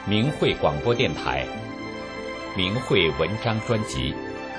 明慧广播电台明慧文章专辑。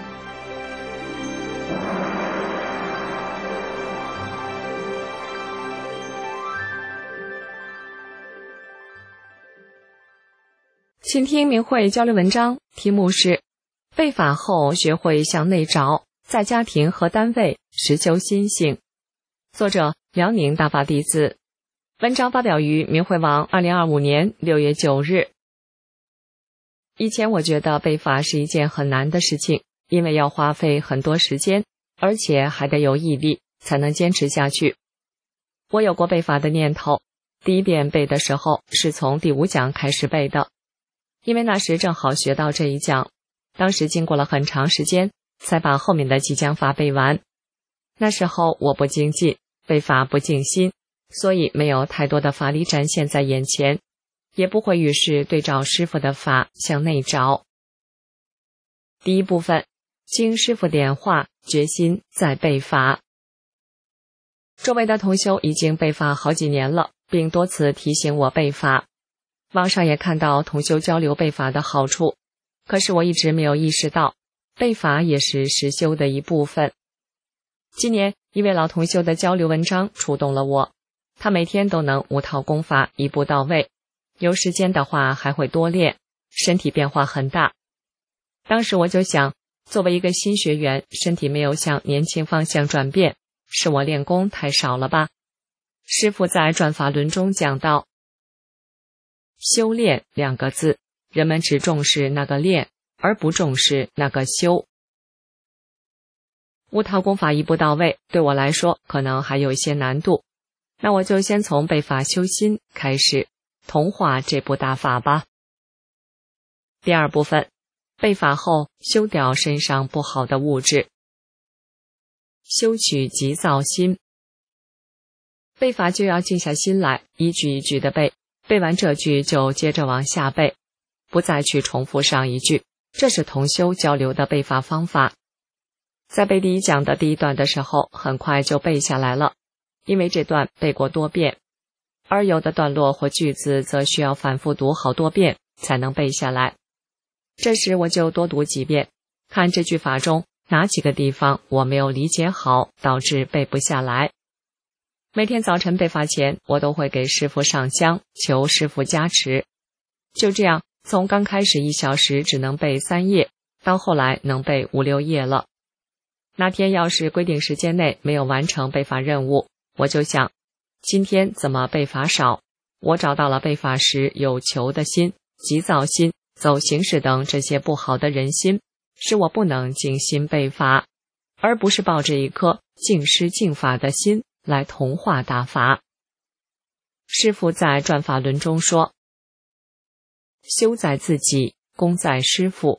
请听明慧交流文章，题目是被法后学会向内找，在家庭和单位实修心性。作者辽宁大法弟子。文章发表于明慧网2025年6月9日。以前我觉得背法是一件很难的事情，因为要花费很多时间，而且还得有毅力才能坚持下去。我有过背法的念头，第一遍背的时候是从第5讲开始背的，因为那时正好学到这一讲，当时经过了很长时间才把后面的几讲法背完。那时候我不精进，背法不静心，所以没有太多的法理展现在眼前，也不会于是对照师父的法向内找。第一部分，经师父点化，决心再背法。周围的同修已经背法好几年了，并多次提醒我背法。网上也看到同修交流背法的好处，可是我一直没有意识到，背法也是实修的一部分。今年一位老同修的交流文章触动了我，他每天都能5套功法一步到位，有时间的话还会多练，身体变化很大。当时我就想，作为一个新学员，身体没有向年轻方向转变，是我练功太少了吧？师父在转法轮中讲到，修炼2个字，人们只重视那个练，而不重视那个修。5套功法一步到位，对我来说可能还有一些难度，那我就先从背法修心开始，同化这部大法吧。第二部分，背法后修掉身上不好的物质。修取急躁心。背法就要静下心来，一句一句的背，背完这句就接着往下背，不再去重复上一句，这是同修交流的背法方法。在背第1讲的第1段的时候，很快就背下来了，因为这段背过多遍，而有的段落或句子则需要反复读好多遍才能背下来。这时我就多读几遍，看这句法中哪几个地方我没有理解好，导致背不下来。每天早晨背法前，我都会给师父上香，求师父加持。就这样，从刚开始1小时只能背3页，到后来能背5、6页了。那天要是规定时间内没有完成背法任务，我就想，今天怎么背法少？我找到了背法时有求的心、急躁心、走形式等这些不好的人心，使我不能静心背法，而不是抱着一颗敬师敬法的心来同化大法。师父在转法轮中说，修在自己，功在师父。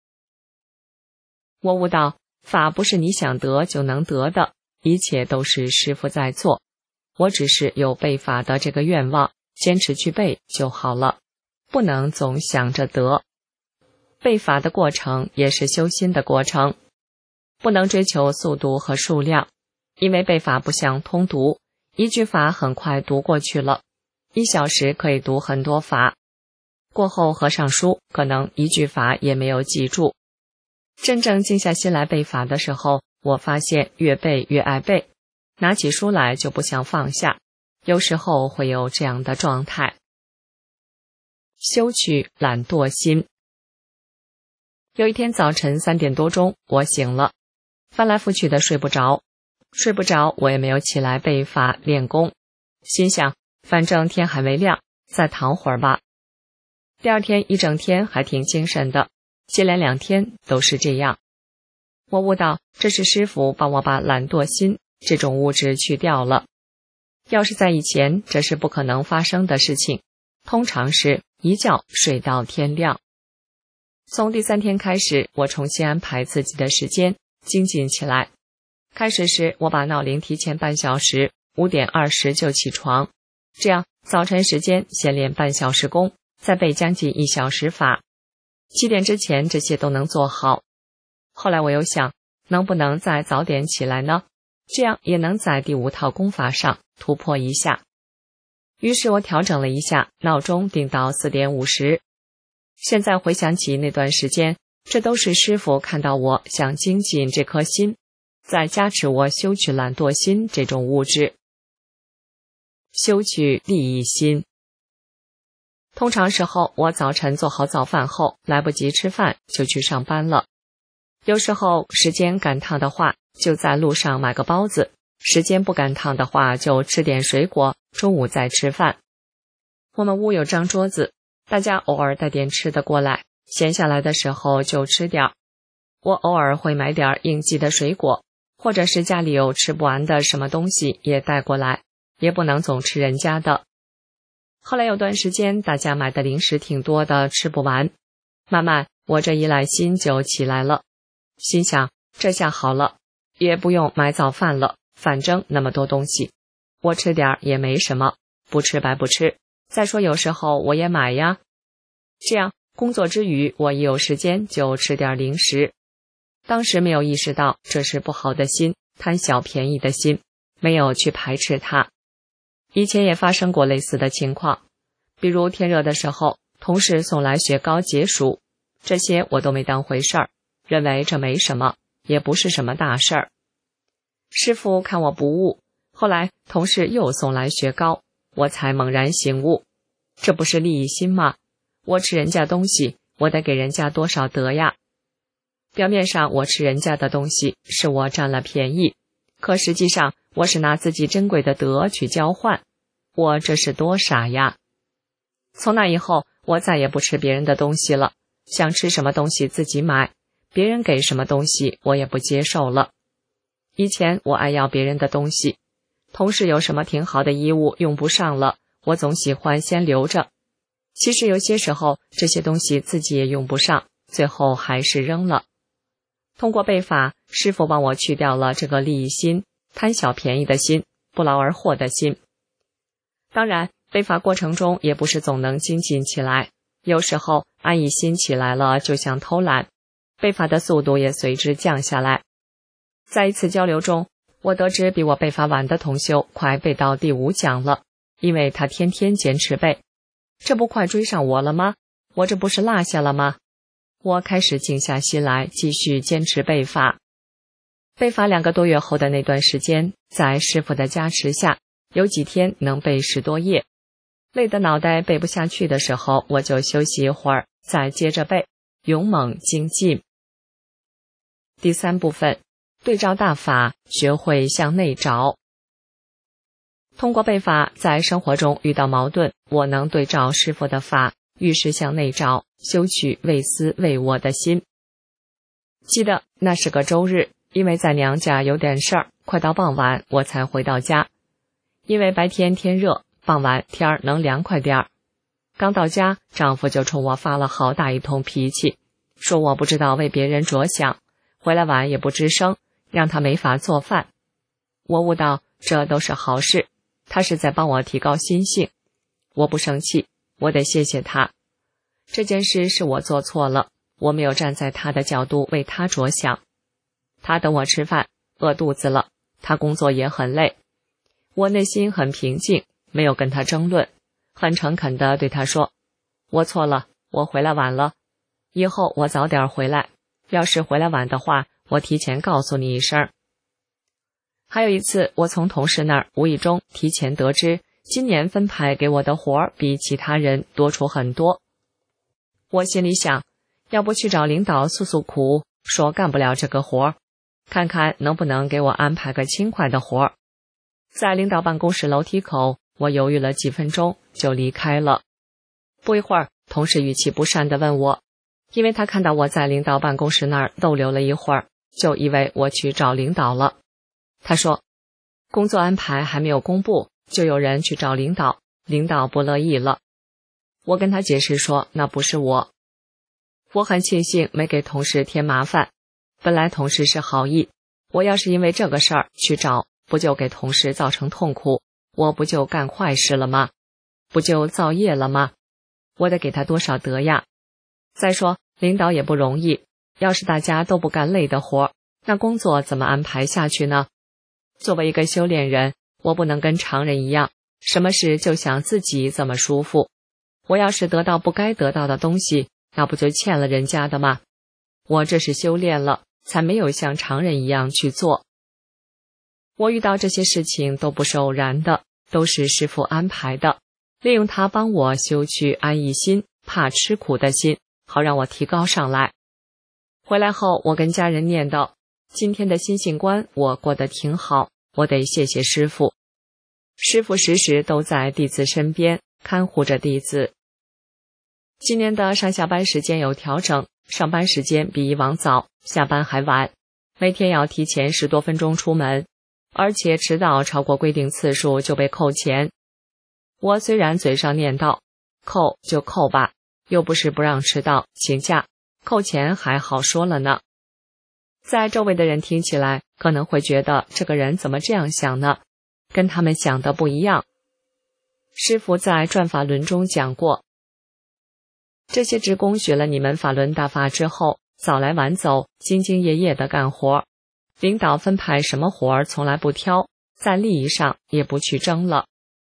我悟到，法不是你想得就能得的，一切都是师父在做，我只是有背法的这个愿望，坚持去背就好了，不能总想着得。背法的过程也是修心的过程，不能追求速度和数量，因为背法不像通读，一句法很快读过去了，1小时可以读很多法，过后合上书，可能一句法也没有记住。真正静下心来背法的时候，我发现越背越爱背，拿起书来就不想放下，有时候会有这样的状态。修取懒惰心。有一天早晨3点多钟，我醒了，翻来覆去的睡不着，我也没有起来背法练功，心想反正天还没亮，再躺会儿吧。第2天一整天还挺精神的，接连2天都是这样。我悟到，这是师父帮我把懒惰心这种物质去掉了。要是在以前，这是不可能发生的事情，通常是一觉睡到天亮。从第3天开始，我重新安排自己的时间，精进起来。开始时，我把闹铃提前半小时，5点20就起床，这样早晨时间先练半小时功，再背将近1小时法。7点之前这些都能做好。后来我又想，能不能再早点起来呢？这样也能在第5套功法上突破一下。于是我调整了一下，闹钟定到4点50， 现在回想起那段时间，这都是师父看到我想精进这颗心，在加持我修取懒惰心这种物质。修取利益心。通常时候，我早晨做好早饭后，来不及吃饭就去上班了。有时候时间赶趟的话，就在路上买个包子；时间不赶趟的话，就吃点水果，中午再吃饭。我们屋有张桌子，大家偶尔带点吃的过来，闲下来的时候就吃点儿。我偶尔会买点应季的水果，或者是家里有吃不完的什么东西也带过来，也不能总吃人家的。后来有段时间，大家买的零食挺多的，吃不完。慢慢我这依赖心就起来了，心想这下好了，也不用买早饭了，反正那么多东西，我吃点也没什么，不吃白不吃。再说有时候我也买呀。这样工作之余，我一有时间就吃点零食。当时没有意识到这是不好的心，贪小便宜的心，没有去排斥它。以前也发生过类似的情况，比如天热的时候，同事送来雪糕解暑，这些我都没当回事儿，认为这没什么，也不是什么大事儿。师父看我不悟，后来同事又送来雪糕，我才猛然醒悟，这不是利益心吗？我吃人家东西，我得给人家多少德呀？表面上我吃人家的东西，是我占了便宜，可实际上我是拿自己珍贵的德去交换，我这是多傻呀！从那以后，我再也不吃别人的东西了，想吃什么东西自己买，别人给什么东西我也不接受了。以前我爱要别人的东西，同事有什么挺好的衣物用不上了，我总喜欢先留着。其实有些时候这些东西自己也用不上，最后还是扔了。通过背法，师父帮我去掉了这个利益心，贪小便宜的心，不劳而获的心。当然，背法过程中也不是总能精进起来，有时候安逸心起来了就想偷懒，背法的速度也随之降下来。在一次交流中，我得知比我背法晚的同修快背到第5讲了，因为他天天坚持背。这不快追上我了吗？我这不是落下了吗？我开始静下心来，继续坚持背法。背法2个多月后的那段时间，在师父的加持下，有几天能背10多页。累得脑袋背不下去的时候，我就休息一会儿，再接着背，勇猛精进。第3部分，对照大法，学会向内找。通过背法，在生活中遇到矛盾，我能对照师父的法，遇事向内找，修取为私为我的心。记得那是个周日，因为在娘家有点事儿，快到傍晚我才回到家。因为白天天热，傍晚天儿能凉快点儿。刚到家，丈夫就冲我发了好大一通脾气，说我不知道为别人着想，回来晚也不吱声，让他没法做饭。我悟到这都是好事，他是在帮我提高心性。我不生气，我得谢谢他。这件事是我做错了，我没有站在他的角度为他着想。他等我吃饭，饿肚子了，他工作也很累。我内心很平静，没有跟他争论，很诚恳地对他说，我错了，我回来晚了，以后我早点回来，要是回来晚的话，我提前告诉你一声。还有一次，我从同事那儿无意中提前得知，今年分派给我的活儿比其他人多出很多。我心里想，要不去找领导诉诉苦，说干不了这个活儿，看看能不能给我安排个轻快的活儿。在领导办公室楼梯口，我犹豫了几分钟就离开了。不一会儿，同事语气不善地问我，因为他看到我在领导办公室那儿逗留了一会儿，就以为我去找领导了。他说，工作安排还没有公布，就有人去找领导，领导不乐意了。我跟他解释说，那不是我。我很庆幸没给同事添麻烦，本来同事是好意，我要是因为这个事儿去找，不就给同事造成痛苦，我不就干坏事了吗？不就造业了吗？我得给他多少德呀？再说领导也不容易，要是大家都不干累的活，那工作怎么安排下去呢？作为一个修炼人，我不能跟常人一样，什么事就想自己怎么舒服。我要是得到不该得到的东西， 那不就欠了人家的吗？我这是修炼了，才没有像常人一样去做。我遇到这些事情都不是偶然的，都是师父安排的，利用它帮我修去安逸心、怕吃苦的心，好让我提高上来。回来后，我跟家人念叨，今天的心性关我过得挺好，我得谢谢师父。师父时时都在弟子身边，看护着弟子。今年的上下班时间有调整，上班时间比以往早，下班还晚，每天要提前10多分钟出门，而且迟到超过规定次数就被扣钱。我虽然嘴上念叨，扣就扣吧，又不是不让迟到，请假，扣钱还好说了呢。在周围的人听起来可能会觉得这个人怎么这样想呢？跟他们想的不一样。师父在转法轮中讲过，这些职工学了你们法轮大法之后，早来晚走，兢兢业业的干活，领导分派什么活儿从来不挑，在利益上也不去争了。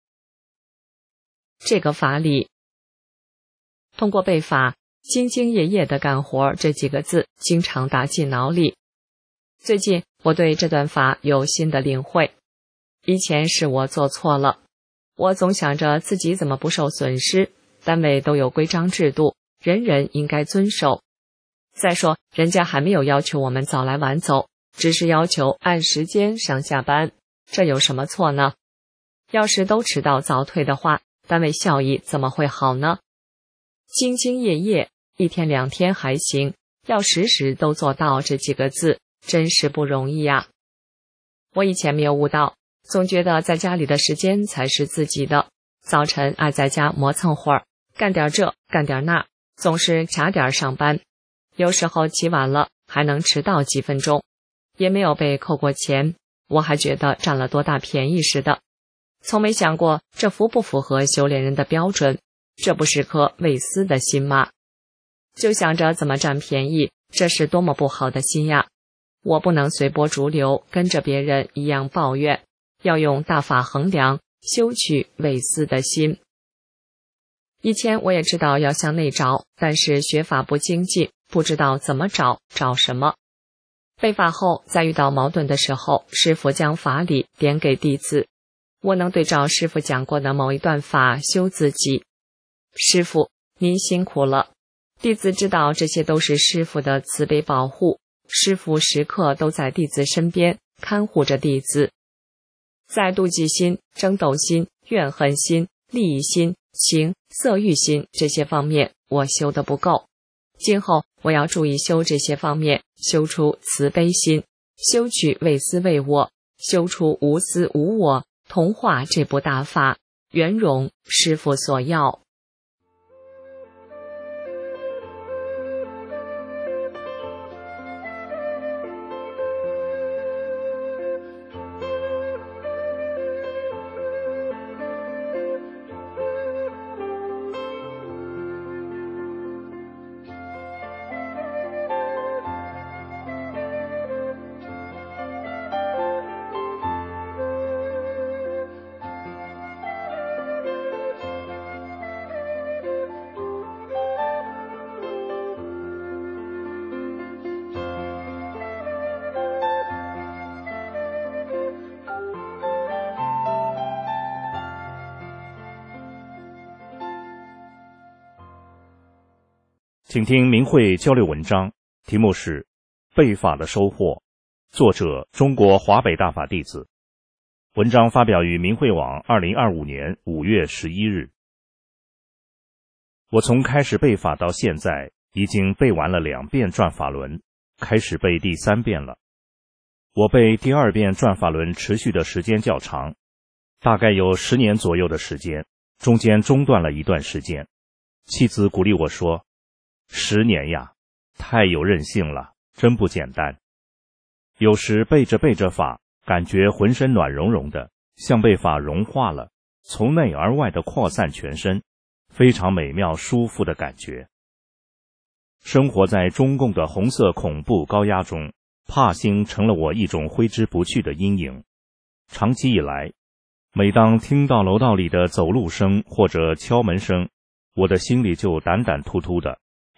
这个法理，通过背法兢兢业业的干活这几个字经常打进脑里。最近我对这段法有新的领会，以前是我做错了，我总想着自己怎么不受损失，单位都有规章制度，人人应该遵守。再说人家还没有要求我们早来晚走，只是要求按时间上下班，这有什么错呢？要是都迟到早退的话，单位效益怎么会好呢？兢兢业业，1天2天还行，要时时都做到这几个字，真是不容易呀。我以前没有悟到，总觉得在家里的时间才是自己的，早晨爱在家磨蹭会儿，干点这干点那，总是卡点上班，有时候起晚了还能迟到几分钟，也没有被扣过钱，我还觉得占了多大便宜似的，从没想过这符不符合修炼人的标准，这不是颗为私的心吗？就想着怎么占便宜，这是多么不好的心呀！我不能随波逐流，跟着别人一样抱怨，要用大法衡量，修去为私的心。以前我也知道要向内找，但是学法不精进，不知道怎么找，找什么。背法后，在遇到矛盾的时候，师父将法理点给弟子，我能对照师父讲过的某一段法修自己。师父，您辛苦了。弟子知道这些都是师父的慈悲保护，师父时刻都在弟子身边看护着弟子。在妒忌心、争斗心、怨恨心、利益心、情、色欲心这些方面，我修得不够。今后我要注意修这些方面，修出慈悲心，修去为私为我，修出无私无我，同化这部大法，圆融师父所要。 请听明慧交流文章，题目是背法的收获，作者中国华北大法弟子。文章发表于明慧网2025年5月11日。我从开始背法到现在，已经背完了2遍转法轮，开始背第3遍了。我背第2遍转法轮持续的时间较长，大概有10年左右的时间，中间中断了一段时间。妻子鼓励我说：10年呀，太有韧性了，真不简单。有时背着背着法，感觉浑身暖融融的，像被法融化了，从内而外的扩散全身，非常美妙舒服的感觉。生活在中共的红色恐怖高压中，怕心成了我一种挥之不去的阴影。长期以来，每当听到楼道里的走路声或者敲门声，我的心里就胆胆突突的，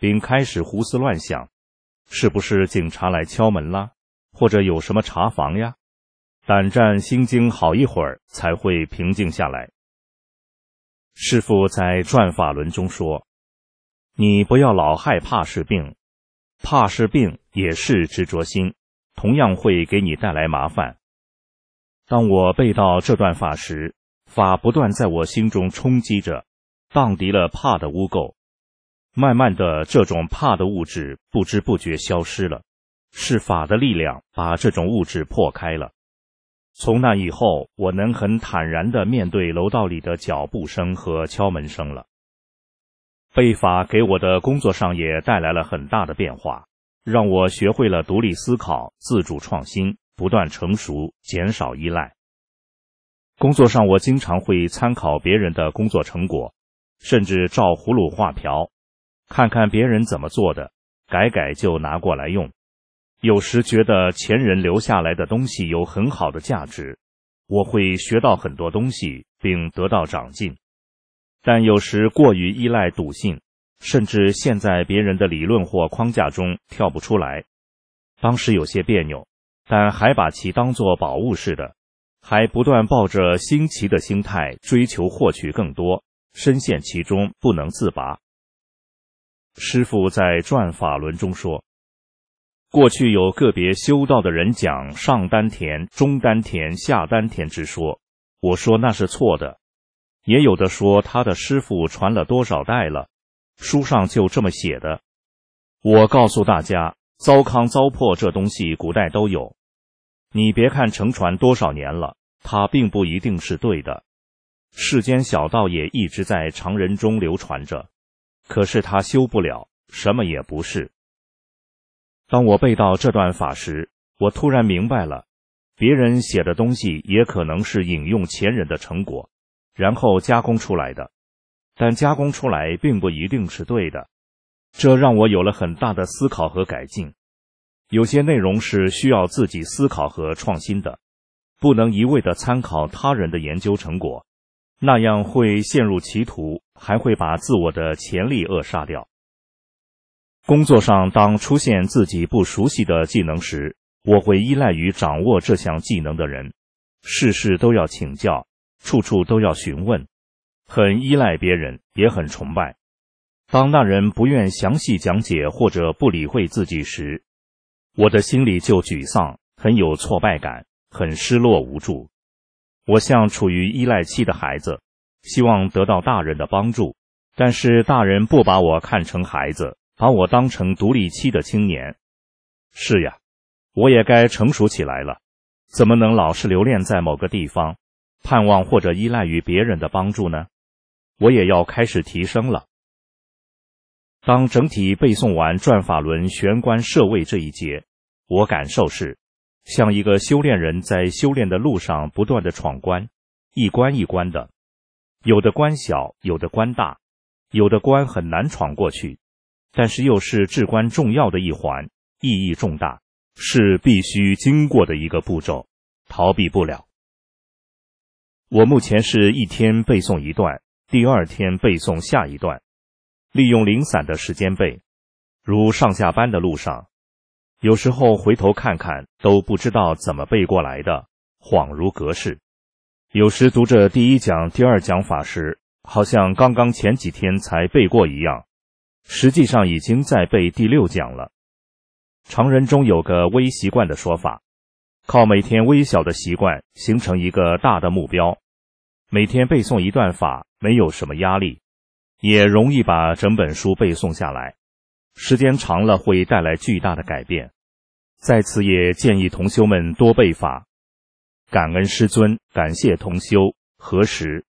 并开始胡思乱想，是不是警察来敲门啦，或者有什么查房呀？胆战心惊好一会儿才会平静下来。师父在转法轮中说，你不要老害怕是病，怕是病也是执着心，同样会给你带来麻烦。当我背到这段法时，法不断在我心中冲击着，荡涤了怕的污垢。慢慢的，这种怕的物质不知不觉消失了，是法的力量把这种物质破开了。从那以后，我能很坦然地面对楼道里的脚步声和敲门声了。背法给我的工作上也带来了很大的变化，让我学会了独立思考、自主创新，不断成熟，减少依赖。工作上我经常会参考别人的工作成果，甚至照葫芦画瓢，看看别人怎么做的，改改就拿过来用。有时觉得前人留下来的东西有很好的价值，我会学到很多东西，并得到长进。但有时过于依赖笃信，甚至陷在别人的理论或框架中跳不出来。当时有些别扭，但还把其当作宝物似的，还不断抱着新奇的心态追求获取更多，深陷其中不能自拔。师父在转法轮中说，过去有个别修道的人讲上丹田、中丹田、下丹田之说，我说那是错的。也有的说他的师父传了多少代了，书上就这么写的。我告诉大家，糟糠糟粕这东西古代都有，你别看承传多少年了，它并不一定是对的。世间小道也一直在常人中流传着，可是他修不了，什么也不是。当我背到这段法时，我突然明白了，别人写的东西也可能是引用前人的成果，然后加工出来的，但加工出来并不一定是对的。这让我有了很大的思考和改进。有些内容是需要自己思考和创新的，不能一味地参考他人的研究成果，那样会陷入歧途，还会把自我的潜力扼杀掉。工作上当出现自己不熟悉的技能时，我会依赖于掌握这项技能的人，事事都要请教，处处都要询问，很依赖别人，也很崇拜。当那人不愿详细讲解或者不理会自己时，我的心里就沮丧，很有挫败感，很失落无助。我像处于依赖期的孩子，希望得到大人的帮助，但是大人不把我看成孩子，把我当成独立期的青年。是呀，我也该成熟起来了，怎么能老是留恋在某个地方，盼望或者依赖于别人的帮助呢？我也要开始提升了。当整体背诵完转法轮玄关摄位这一节，我感受是，像一个修炼人在修炼的路上不断的闯关，一关一关的，有的关小，有的关大，有的关很难闯过去，但是又是至关重要的一环，意义重大，是必须经过的一个步骤，逃避不了。我目前是一天背诵一段，第二天背诵下一段，利用零散的时间背，如上下班的路上，有时候回头看看都不知道怎么背过来的，恍如隔世。有时读着第一讲、第二讲法时，好像刚刚前几天才背过一样，实际上已经在背第6讲了。常人中有个微习惯的说法，靠每天微小的习惯形成一个大的目标。每天背诵一段法，没有什么压力，也容易把整本书背诵下来，时间长了会带来巨大的改变。在此也建议同修们多背法。感恩师尊，感谢同修，何时。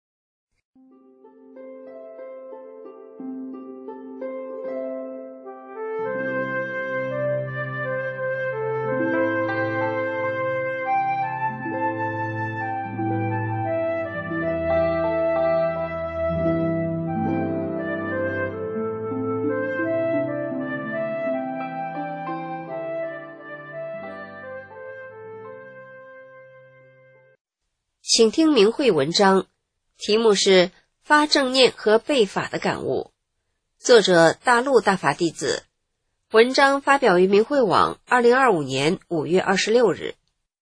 请听明慧文章，题目是发正念和背法的感悟， 作者大陆大法弟子，文章发表于明慧网2025年5月26日。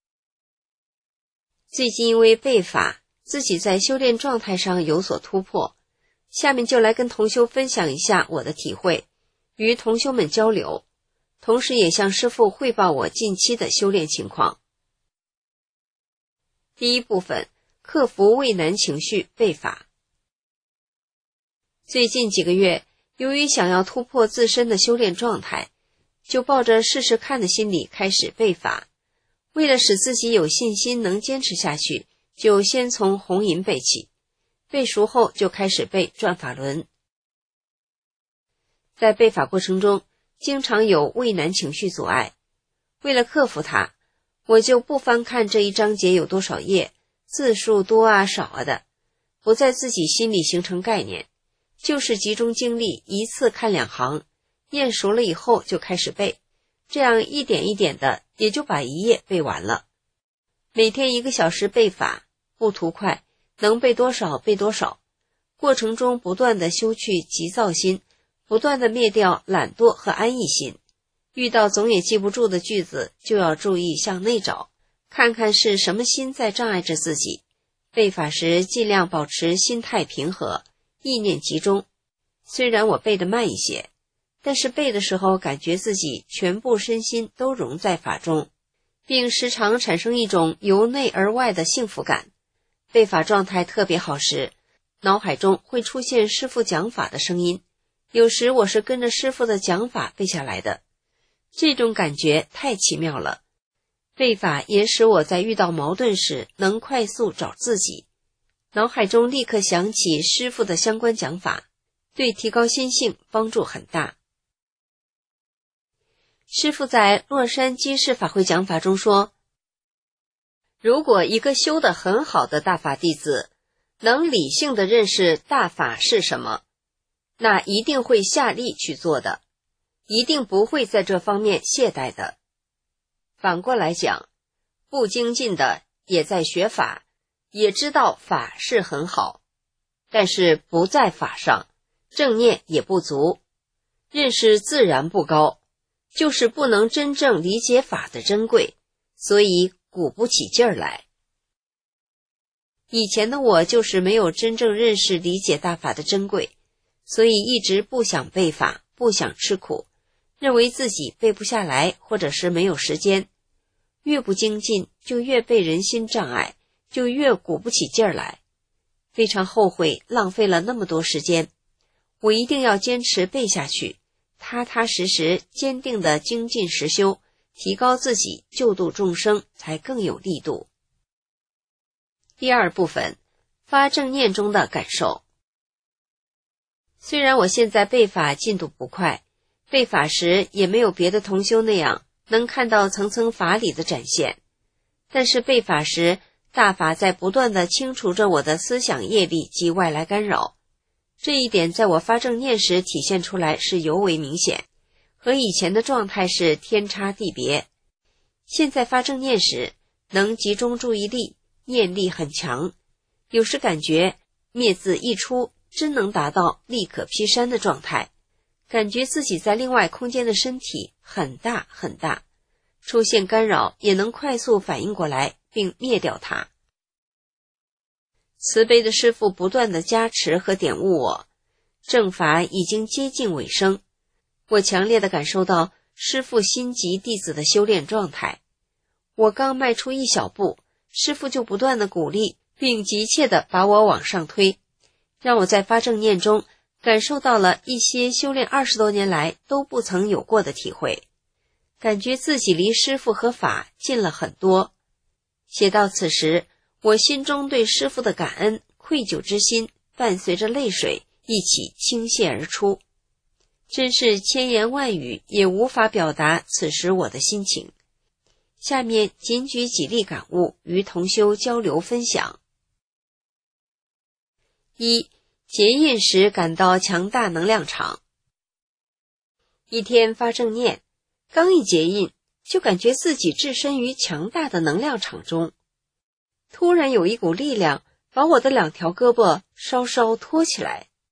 最近因为背法，自己在修炼状态上有所突破，下面就来跟同修分享一下我的体会，与同修们交流，同时也向师父汇报我近期的修炼情况。第一部分，克服畏难情绪背法。最近几个月，由于想要突破自身的修炼状态，就抱着试试看的心理开始背法。为了使自己有信心能坚持下去，就先从红银背起，背熟后就开始背转法轮。在背法过程中，经常有畏难情绪阻碍，为了克服它，我就不翻看这一章节有多少页，字数多啊少啊的，不在自己心里形成概念，就是集中精力一次看2行，念熟了以后就开始背，这样一点一点的也就把1页背完了。每天1个小时背法，不图快，能背多少背多少，过程中不断的修去急躁心，不断的灭掉懒惰和安逸心。遇到总也记不住的句子，就要注意向内找，看看是什么心在障碍着自己。背法时尽量保持心态平和，意念集中。虽然我背得慢一些，但是背的时候感觉自己全部身心都融在法中，并时常产生一种由内而外的幸福感。背法状态特别好时，脑海中会出现师父讲法的声音，有时我是跟着师父的讲法背下来的，这种感觉太奇妙了。背法也使我在遇到矛盾时能快速找自己，脑海中立刻想起师父的相关讲法，对提高心性帮助很大。师父在洛杉矶市法会讲法中说，如果一个修得很好的大法弟子能理性地认识大法是什么，那一定会下力去做的，一定不会在这方面懈怠的。反过来讲，不精进的也在学法，也知道法是很好，但是不在法上，正念也不足，认识自然不高，就是不能真正理解法的珍贵，所以鼓不起劲儿来。以前的我就是没有真正认识理解大法的珍贵，所以一直不想背法，不想吃苦，认为自己背不下来，或者是没有时间。越不精进，就越被人心障碍，就越鼓不起劲儿来。非常后悔浪费了那么多时间，我一定要坚持背下去，踏踏实实坚定的精进实修，提高自己，救度众生，才更有力度。第二部分，发正念中的感受。虽然我现在背法进度不快，背法时也没有别的同修那样能看到层层法理的展现，但是背法时，大法在不断地清除着我的思想业力及外来干扰，这一点在我发正念时体现出来是尤为明显，和以前的状态是天差地别。现在发正念时，能集中注意力，念力很强，有时感觉灭字一出，真能达到力可劈山的状态，感觉自己在另外空间的身体很大很大，出现干扰也能快速反应过来并灭掉它。慈悲的师父不断的加持和点悟我，正法已经接近尾声，我强烈的感受到师父心急弟子的修炼状态。我刚迈出一小步，师父就不断的鼓励并急切的把我往上推，让我在发正念中感受到了一些修炼20多年来都不曾有过的体会，感觉自己离师父和法近了很多。写到此时，我心中对师父的感恩、愧疚之心伴随着泪水一起倾泻而出，真是千言万语也无法表达此时我的心情。下面仅举几例感悟与同修交流分享。1. 结印时感到强大能量场。一天发正念，刚一结印，就感觉自己置身于强大的能量场中，突然有一股力量把我的2条胳膊稍稍托起来，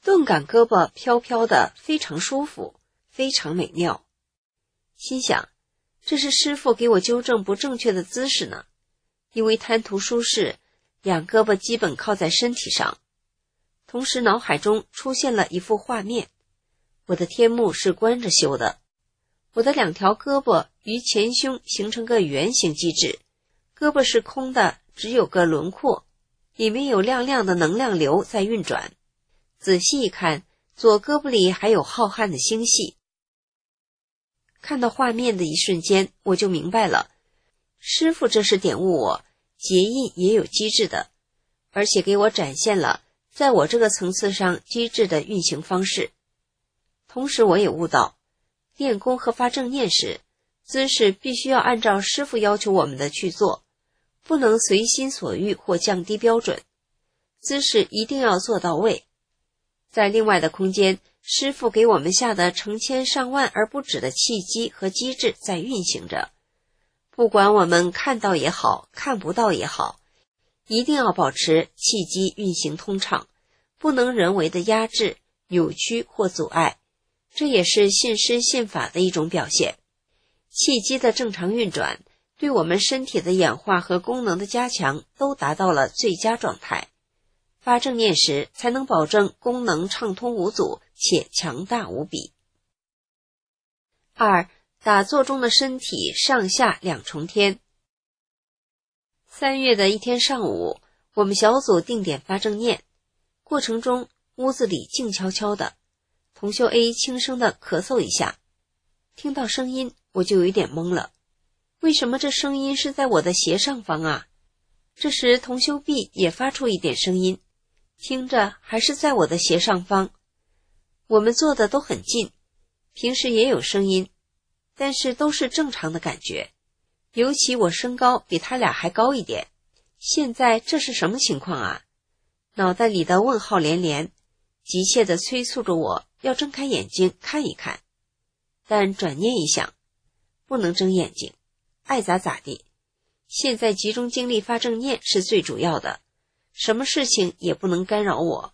钝感胳膊飘飘的，非常舒服，非常美妙。心想，这是师父给我纠正不正确的姿势呢，因为贪图舒适，两胳膊基本靠在身体上。同时脑海中出现了一幅画面，我的天目是关着修的，我的两条胳膊与前胸形成个圆形机制，胳膊是空的，只有个轮廓，里面有亮亮的能量流在运转。仔细一看，左胳膊里还有浩瀚的星系。看到画面的一瞬间，我就明白了，师父这是点悟我，结印也有机制的，而且给我展现了在我这个层次上机制的运行方式。同时我也悟到，练功和发正念时，姿势必须要按照师父要求我们的去做，不能随心所欲或降低标准，姿势一定要做到位。在另外的空间，师父给我们下的成千上万而不止的契机和机制在运行着，不管我们看到也好，看不到也好，一定要保持契机运行通畅，不能人为的压制、扭曲或阻碍，这也是信师信法的一种表现。契机的正常运转，对我们身体的演化和功能的加强都达到了最佳状态。发正念时才能保证功能畅通无阻且强大无比。2. 打坐中的身体上下两重天。3月的一天上午，我们小组定点发正念，过程中屋子里静悄悄的，同修 A 轻声的咳嗽一下，听到声音我就有一点懵了，为什么这声音是在我的斜上方啊？这时同修 B 也发出一点声音，听着还是在我的斜上方。我们坐的都很近，平时也有声音，但是都是正常的感觉，尤其我身高比他俩还高一点，现在这是什么情况啊？脑袋里的问号连连，急切地催促着我要睁开眼睛看一看，但转念一想，不能睁眼睛，爱咋咋地，现在集中精力发正念是最主要的，什么事情也不能干扰我。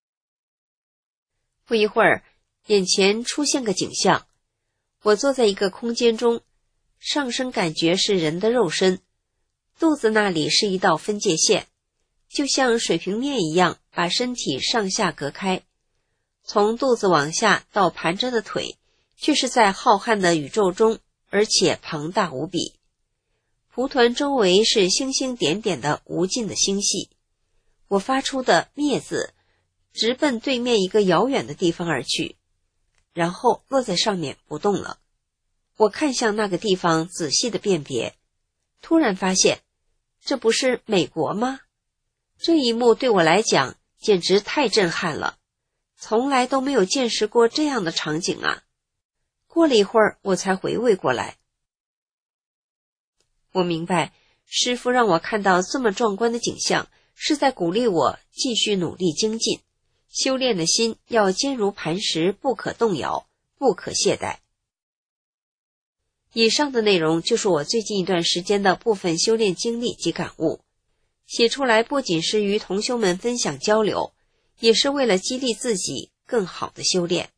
不一会儿，眼前出现个景象，我坐在一个空间中，上身感觉是人的肉身，肚子那里是一道分界线，就像水平面一样把身体上下隔开，从肚子往下到盘着的腿，却是在浩瀚的宇宙中，而且庞大无比。蒲团周围是星星点点的无尽的星系，我发出的灭字直奔对面一个遥远的地方而去，然后落在上面不动了。我看向那个地方仔细的辨别，突然发现这不是美国吗？这一幕对我来讲简直太震撼了，从来都没有见识过这样的场景啊。过了一会儿我才回味过来，我明白师父让我看到这么壮观的景象，是在鼓励我继续努力精进，修炼的心要坚如磐石，不可动摇，不可懈怠。以上的内容就是我最近一段时间的部分修炼经历及感悟，写出来不仅是与同修们分享交流，也是为了激励自己更好的修炼。